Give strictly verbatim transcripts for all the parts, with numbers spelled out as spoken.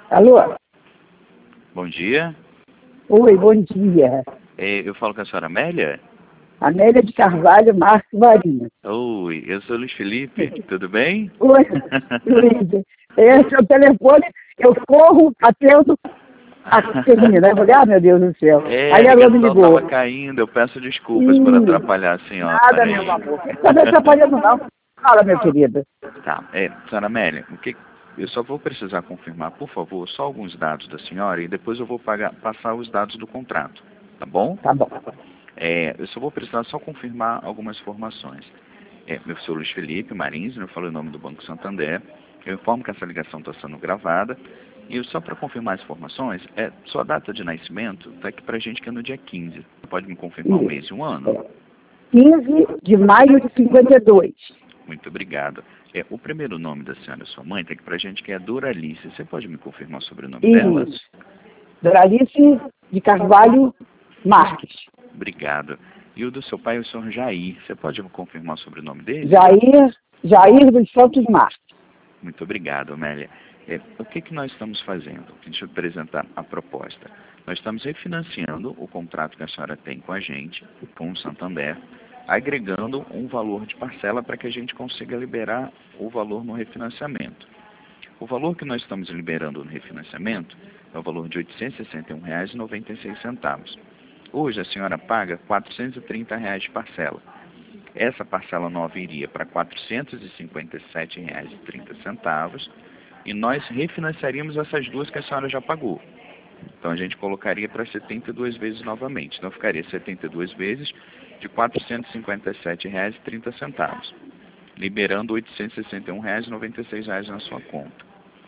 Alô? Bom dia. Oi, bom dia. É, eu falo com a senhora Amélia? Amélia de Carvalho Marques Marinho. Oi, eu sou o Luiz Felipe, tudo bem? Oi, Luiz. Esse é o telefone, eu corro, atendo, a termina. Eu falei, ah, meu Deus do céu. É, Aí a ela me ligação ligou. estava caindo, eu peço desculpas por Ih, atrapalhar a senhora. nada, meu amor. Não está atrapalhando, não. Fala, meu querido. Tá, é, senhora Amélia, o que, eu só vou precisar confirmar, por favor, só alguns dados da senhora e depois eu vou pagar, passar os dados do contrato, tá bom? Tá bom. É, eu só vou precisar só confirmar algumas informações. É, eu sou Luiz Felipe Marins, eu falo em nome do Banco Santander. Eu informo que essa ligação está sendo gravada. E só para confirmar as informações, é, sua data de nascimento está aqui para a gente que é no dia quinze. Pode me confirmar o mês e um ano? quinze de maio de cinquenta e dois. Muito obrigado. É, o primeiro nome da senhora, sua mãe, está aqui para a gente que é Doralice. Você pode me confirmar sobre o nome dela? Isso. Doralice de Carvalho Marques. Obrigado. E o do seu pai, o senhor Jair. Você pode me confirmar sobre o nome dele? Jair, Jair dos Santos Marques. Muito obrigado, Amélia. É, o que, que nós estamos fazendo? Deixa eu apresentar a proposta. Nós estamos refinanciando o contrato que a senhora tem com a gente, com o Santander, agregando um valor de parcela para que a gente consiga liberar o valor no refinanciamento. O valor que nós estamos liberando no refinanciamento é o valor de oitocentos e sessenta e um reais e noventa e seis centavos. Hoje a senhora paga quatrocentos e trinta reais de parcela. Essa parcela nova iria para quatrocentos e cinquenta e sete reais e trinta centavos e nós refinanciaríamos essas duas que a senhora já pagou. Então a gente colocaria para setenta e duas vezes novamente. Então ficaria setenta e duas vezes de quatrocentos e cinquenta e sete reais e trinta centavos, liberando oitocentos e sessenta e um reais e noventa e seis na sua conta.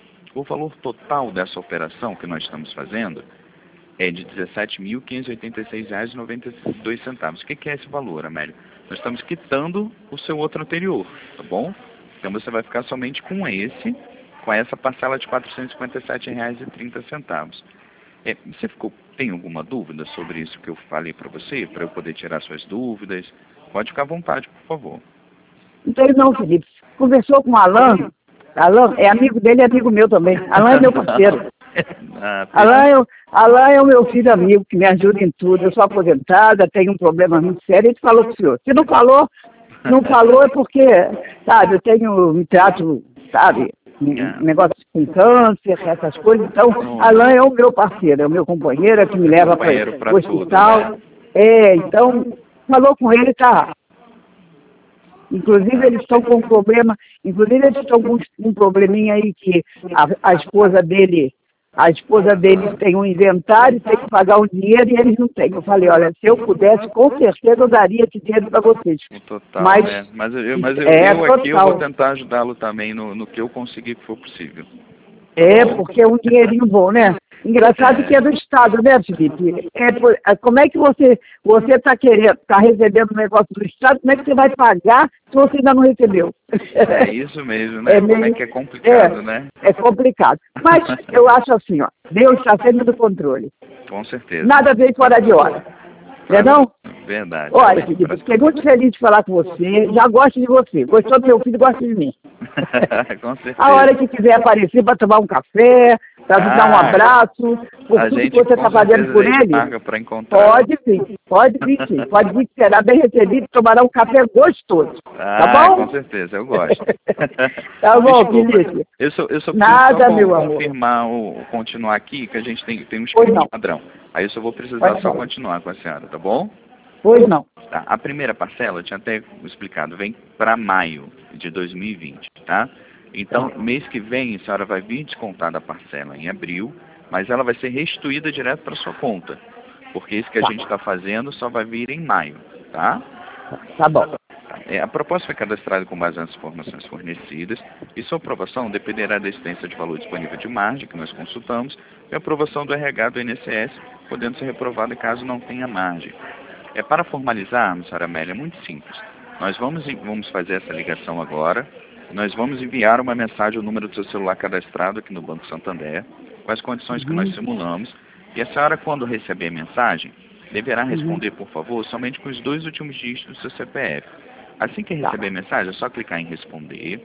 O valor total dessa operação que nós estamos fazendo é de dezessete mil quinhentos e oitenta e seis reais e noventa e dois centavos. O que é esse valor, Amélio? Nós estamos quitando o seu outro anterior, tá bom? Então você vai ficar somente com esse, com essa parcela de quatrocentos e cinquenta e sete reais e trinta centavos. É, você ficou, tem alguma dúvida sobre isso que eu falei para você, para eu poder tirar suas dúvidas? Pode ficar à vontade, por favor. Não tem não, Felipe. Conversou com o Alan. Alan é amigo dele e amigo meu também. Alan é meu parceiro. Ah, Alan, é, Alan é o meu filho amigo que me ajuda em tudo. Eu sou aposentada, tenho um problema muito sério. Ele falou com o senhor. Se não falou, não falou é porque, sabe, eu tenho, me trato, sabe, um negócio com câncer, essas coisas. Então, Alan é o meu parceiro, é o meu companheiro, é que me leva para o hospital. Tudo, né? É, então, falou com ele, tá. Inclusive, eles estão com um problema, inclusive eles estão com um probleminha aí que a, a esposa dele, a esposa dele tem um inventário, tem que pagar um dinheiro e eles não têm. Eu falei, olha, se eu pudesse, com certeza eu daria esse dinheiro para vocês. Total, mas, é. Mas eu, mas eu, é, eu aqui eu vou tentar ajudá-lo também no, no que eu conseguir que for possível. É, porque é um dinheirinho bom, né? Engraçado é. que é do Estado, né, Felipe? É, como é que você você está querendo, está recebendo um negócio do Estado, como é que você vai pagar se você ainda não recebeu? É isso mesmo, né? É meio, como é que é complicado, é, né? É complicado. Mas eu acho assim, ó, Deus está sempre no controle. Com certeza. Nada vem fora de hora. Não, não? Verdade. Olha, Felipe, fiquei muito feliz de falar com você. Já gosto de você. Gostou do meu filho, gosta de mim. Com certeza. A hora que quiser aparecer para tomar um café, para ah, dar um abraço, por tudo gente, que você está fazendo por ele, pode vir, pode vir sim. Pode vir que será bem recebido e tomará um café gostoso. Ah, tá bom? Com certeza, eu gosto. Tá bom, Felipe. Eu só, eu só preciso Nada, só meu confirmar, o, continuar aqui, que a gente tem, tem um esquema padrão. Aí eu só vou precisar Pode só não. continuar com a senhora, tá bom? Pois não. Tá. A primeira parcela, eu tinha até explicado, vem para maio de dois mil e vinte, tá? Então, tá. Mês que vem, a senhora vai vir descontar da parcela em abril, mas ela vai ser restituída direto para sua conta. Porque isso que a tá. gente está fazendo só vai vir em maio, tá? Tá bom. É, a proposta foi cadastrada com base nas informações fornecidas e sua aprovação dependerá da existência de valor disponível de margem, que nós consultamos, e a aprovação do R H do I N S S, podendo ser reprovada caso não tenha margem. É, para formalizarmos, senhora Amélia, é muito simples. Nós vamos, vamos fazer essa ligação agora, nós vamos enviar uma mensagem ao número do seu celular cadastrado aqui no Banco Santander, com as condições que nós simulamos, e a senhora, quando receber a mensagem, deverá responder, por favor, somente com os dois últimos dígitos do seu C P F. Assim que receber a mensagem, é só clicar em responder,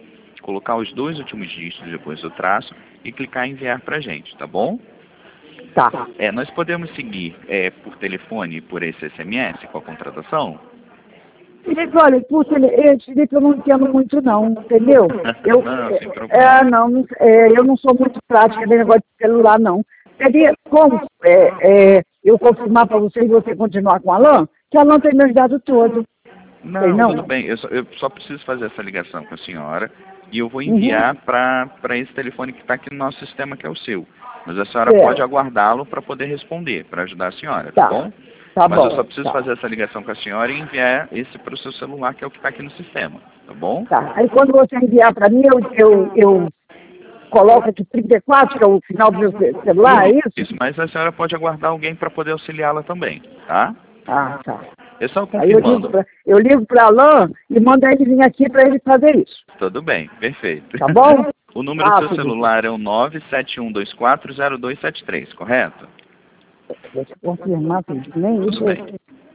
colocar os dois últimos dígitos depois do traço e clicar em enviar para a gente, tá bom? Tá. É, nós podemos seguir é, por telefone, por esse S M S, com a contratação? Felipe, olha, por tele... eh, Felipe, eu não entendo muito não, entendeu? Eu, Não, sem problema. é, não, não- é, eu não sou muito prática nesse negócio de celular, não. Seria como é, é, eu confirmar para você e você continuar com a Alain, que a Alain tem meus dados todos. Não, Sei não? tudo bem. Eu só, eu só preciso fazer essa ligação com a senhora e eu vou enviar Uhum. para esse telefone que está aqui no nosso sistema, que é o seu. Mas a senhora Certo. pode aguardá-lo para poder responder, para ajudar a senhora, tá, Tá. bom? Tá Mas eu bom. só preciso Tá. fazer essa ligação com a senhora e enviar esse para o seu celular, que é o que está aqui no sistema, tá bom? Tá. Aí quando você enviar para mim, eu, eu, eu coloco aqui trinta e quatro, que é o final do meu ce- celular, é isso? Isso, mas a senhora pode aguardar alguém para poder auxiliá-la também, tá? Ah, tá. É só Aí eu ligo confirmando. pra, eu ligo para Alain e mando ele vir aqui para ele fazer isso. Tudo bem, perfeito. Tá bom? O número Ah, do seu tudo celular é o nove sete um dois quatro zero dois sete três, correto? Deixa eu confirmar, Felipe. Nem Tudo isso. bem.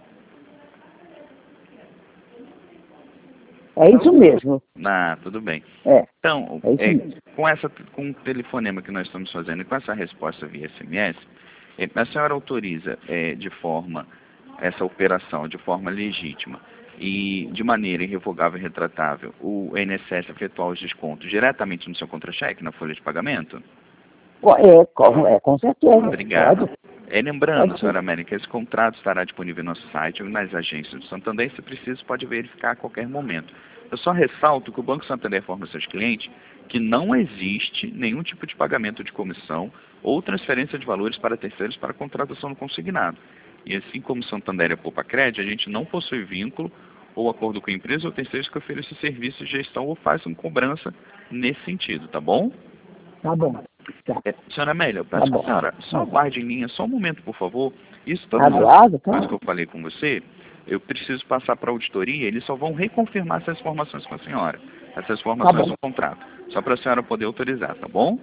É isso mesmo. Ah, tudo bem. É. Então, É isso é, mesmo. com, essa, com o telefonema que nós estamos fazendo e com essa resposta via S M S, é, a senhora autoriza é, de forma, essa operação de forma legítima e de maneira irrevogável e retratável o I N S S efetuar os descontos diretamente no seu contra-cheque, na folha de pagamento? Co- É, com, é, com certeza. Obrigado. Pode. É, lembrando, Pode senhora sim. América, esse contrato estará disponível no nosso site ou nas agências do Santander. Se precisa, pode verificar a qualquer momento. Eu só ressalto que o Banco Santander informa aos seus clientes que não existe nenhum tipo de pagamento de comissão ou transferência de valores para terceiros para contratação no consignado. E assim como o Santander é Poupa Crédito, a gente não possui vínculo ou acordo com a empresa ou terceiros que ofereçam serviços de gestão ou façam cobrança nesse sentido, tá bom? Tá bom. Tá. É, senhora Amélia, eu Tá peço que a bom. senhora só Tá. aguarde em linha só um momento, por favor. Isso, todas as Aguardo, tá? coisas que eu falei com você, eu preciso passar para a auditoria, eles só vão reconfirmar essas informações com a senhora. Essas Tá informações bom. do contrato. Só para a senhora poder autorizar, tá bom?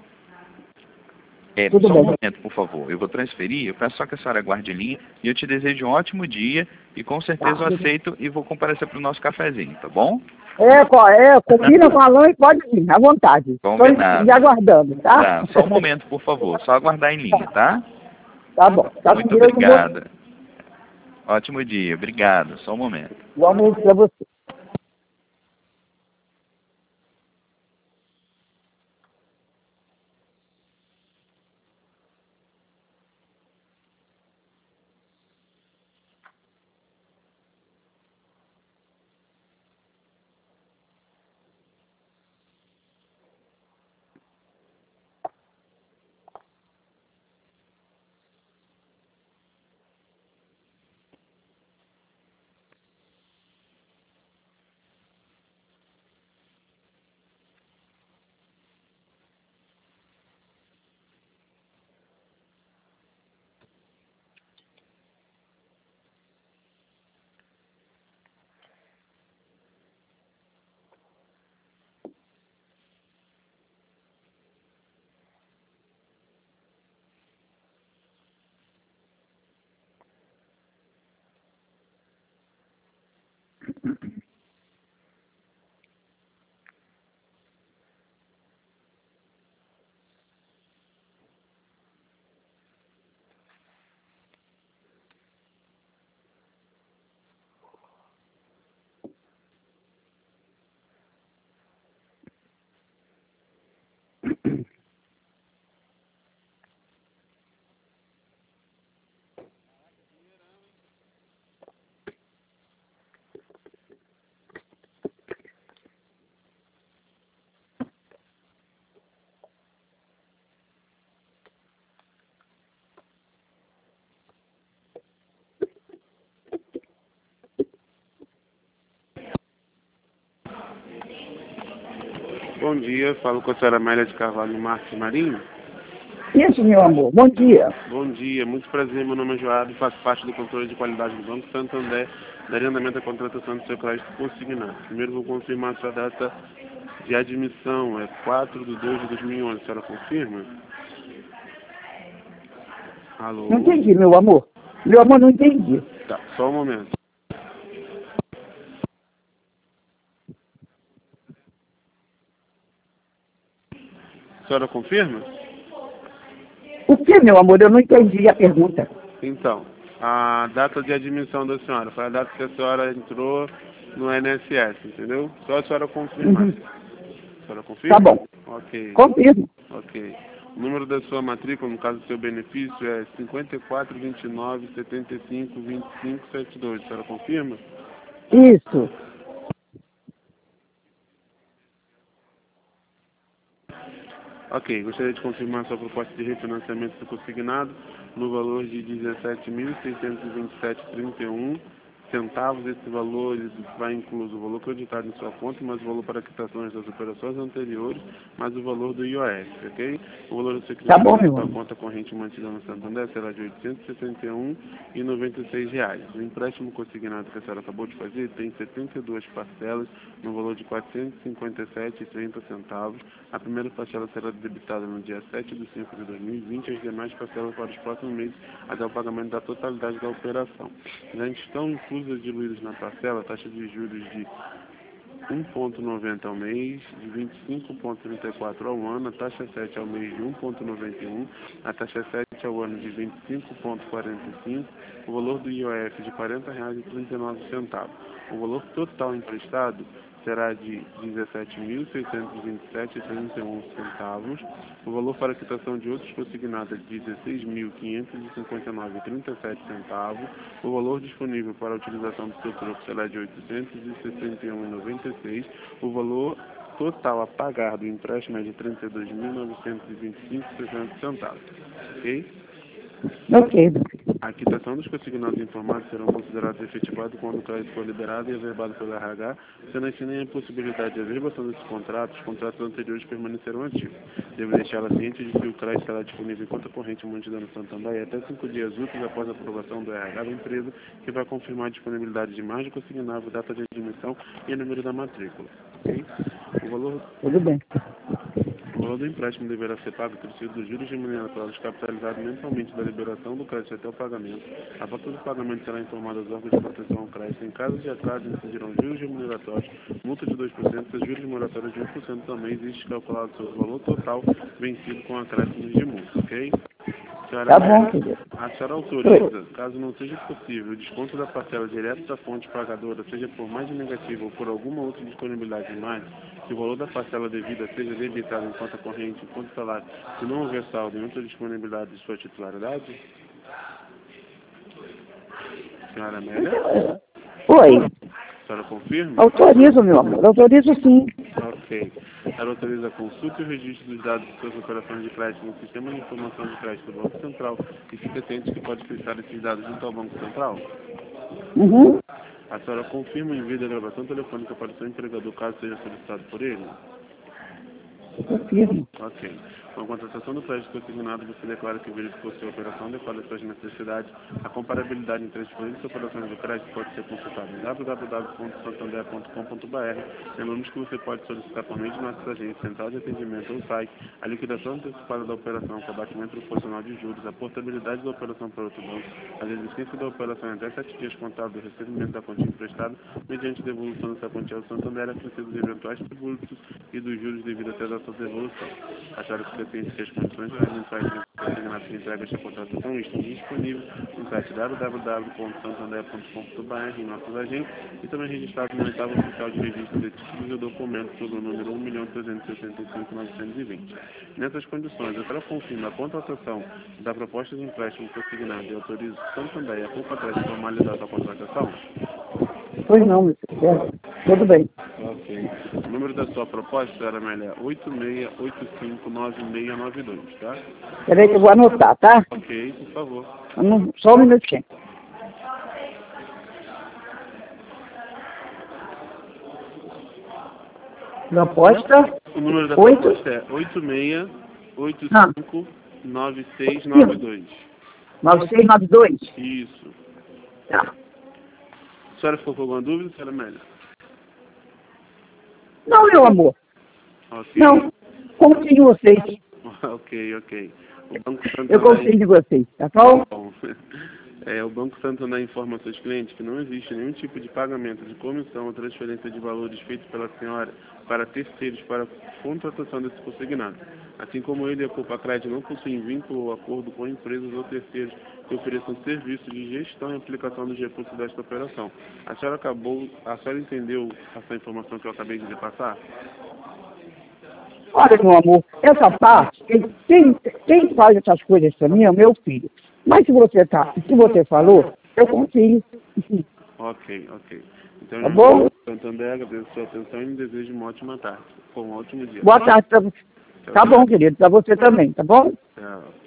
É, Tudo só um bem. momento, por favor. Eu vou transferir, eu peço só que a senhora aguarde em linha e eu te desejo um ótimo dia e com certeza Tá. eu aceito e vou comparecer para o nosso cafezinho, tá bom? É, co- é, combina com a Alain e pode vir, à vontade. Estou Combinado. me aguardando, tá? Tá, só um momento, por favor. Só aguardar em linha, tá? Tá bom. Tá com Muito Deus, não vou... obrigado. Ótimo dia, obrigado. Só um momento. Igualmente para você. Bom dia, falo com a senhora Amélia de Carvalho Marques Marinho. Isso, meu amor. Bom dia. Bom dia, muito prazer, meu nome é Joado e faço parte do controle de qualidade do Banco Santander, daria andamento à contratação do seu crédito consignado. Primeiro vou confirmar a sua data de admissão, é quatro de dois de dois mil e onze, a senhora confirma? Alô? Não entendi, meu amor. Meu amor, não entendi. Tá, só um momento. A senhora confirma? O que, meu amor? Eu não entendi a pergunta. Então, a data de admissão da senhora foi a data que a senhora entrou no I N S S, entendeu? Só a senhora confirmar. Uhum. A senhora confirma? Tá bom. Ok. Confirmo. Ok. O número da sua matrícula, no caso do seu benefício, é cinquenta e quatro, vinte e nove, setenta e cinco, vinte e cinco, setenta e dois. A senhora confirma? Isso. Ok. Gostaria de confirmar sua proposta de refinanciamento do consignado no valor de dezessete mil seiscentos e vinte e sete vírgula trinta e um centavos. Esse valor vai incluso o valor creditado em sua conta, mais o valor para quitações das operações anteriores, mais o valor do I O F, ok? O valor do seu Tá bom, creditado em meu sua amor. conta corrente mantida no Santander será de oitocentos e sessenta e um reais e noventa e seis centavos. O empréstimo consignado que a senhora acabou de fazer tem setenta e duas parcelas no valor de quatrocentos e cinquenta e sete reais e trinta centavos. A primeira parcela será debitada no dia sete de cinco de dois mil e vinte e as demais parcelas para os próximos meses até o pagamento da totalidade da operação. Já estão inclusas diluídas na parcela taxa de juros de um vírgula noventa ao mês, de vinte e cinco vírgula trinta e quatro ao ano, a taxa sete ao mês de um vírgula noventa e um, a taxa sete ao ano de vinte e cinco vírgula quarenta e cinco, o valor do I O F de quarenta reais e trinta e nove centavos. O valor total emprestado será de dezessete mil seiscentos e vinte e sete reais e trinta e um centavos. O valor para quitação de outros consignados é de dezesseis mil quinhentos e cinquenta e nove reais e trinta e sete centavos. O valor disponível para a utilização do seu troco será de oitocentos e sessenta e um reais e noventa e seis centavos. O valor total a pagar do empréstimo é de trinta e dois mil novecentos e vinte e cinco reais e sessenta centavos. Ok? Ok, meu filho. A quitação dos consignados informados serão considerados efetivados quando o crédito for liberado e averbado pelo R H, sendo assim nem a possibilidade de averbação desses contratos, os contratos anteriores permanecerão ativos. Devo deixá-la ciente de que o crédito estará disponível em conta corrente mantida no Santander e até cinco dias úteis após a aprovação do R H da empresa, que vai confirmar a disponibilidade de margem consignável, data de admissão e número da matrícula. Okay? O valor Tudo bem. O valor do empréstimo deverá ser pago pelo círculo dos juros remuneratórios capitalizados mensalmente da liberação do crédito até o pagamento. A falta do pagamento será informada aos órgãos de proteção ao crédito. Em caso de atraso, incidirão juros remuneratórios, multa de dois por cento e juros moratórios de um por cento também, existe calculado sobre o valor total vencido com acréscimos de multa, ok? Senhora Tá bom, Amélia, querido. a senhora autoriza, caso não seja possível, o desconto da parcela direto da fonte pagadora, seja por mais negativa ou por alguma outra disponibilidade de mais, que o valor da parcela devida seja debitado em conta corrente, em conta salário, se não houver saldo em outra disponibilidade de sua titularidade? Senhora Amélia? Oi. A senhora confirma? Autorizo, meu amor. Autorizo sim. Ok. Ela autoriza a consulta e o registro dos dados de suas operações de crédito no Sistema de Informação de Crédito do Banco Central e fica ciente que pode prestar esses dados junto ao Banco Central? Uhum. A senhora confirma o envio da gravação telefônica para o seu empregador caso seja solicitado por ele? Confirmo. Ok. Com a contratação do crédito consignado, você declara que verificou sua operação, declara suas necessidades. A comparabilidade entre as diferentes operações do crédito pode ser consultada em w w w ponto santander ponto com ponto b r. Lembramos que você pode solicitar por meio de nossas agências, central de atendimento ou site, a liquidação antecipada da operação com abatimento proporcional de juros, a portabilidade da operação para outro banco, a desistência da operação em até sete dias contábil do recebimento da quantia emprestada, mediante devolução dessa quantia ao Santander, a princípio dos eventuais tributos e dos juros devido até a data da devolução. A senhora fica ciente que as condições regimentais de consignado que entrega esta contratação estão disponíveis no site w w w ponto santander ponto com ponto b r em nossos agentes e também registrado no oitavo oficial de registro de títulos e documentos sob o número um milhão trezentos e sessenta e cinco mil novecentos e vinte. Nessas condições, a senhora confirma a contratação da proposta de empréstimo consignado e autoriza o Santander a pouco atrás de formalidade da contratação? Pois não, meu filho. É. Tudo bem. Ok. O número da sua proposta, senhora Amélia, é oito seis oito cinco nove seis nove dois, tá? Peraí que eu vou anotar, tá? Ok, por favor. Não- Só um minutinho. Proposta O número da oito. proposta é oito seis oito Ah. cinco nove seis nove dois. nove seis nove dois. Isso. Tá. A senhora ficou com alguma dúvida, senhora Amélia? Não, meu amor. Ok. Não. Confio em vocês. Ok, ok. O Banco Eu confio Santander... em vocês, tá bom? Bom, é, o Banco Santander informa aos seus clientes que não existe nenhum tipo de pagamento de comissão ou transferência de valores feito pela senhora para terceiros para contratação desse consignado. assim como ele e a Copacred não possuem vínculo ou acordo com empresas ou terceiros que ofereçam serviços de gestão e aplicação dos recursos desta operação. A senhora acabou, a senhora entendeu essa informação que eu acabei de lhe passar? Olha, meu amor, essa parte, quem, quem faz essas coisas para mim é o meu filho. Mas se você tá, se você falou, eu confio. Ok, ok. Então, Tá bom? Santander, agradeço a sua atenção e desejo uma ótima tarde. Um ótimo dia. Boa tarde para você. Tá bom, querido, para você também, tá bom? Tchau.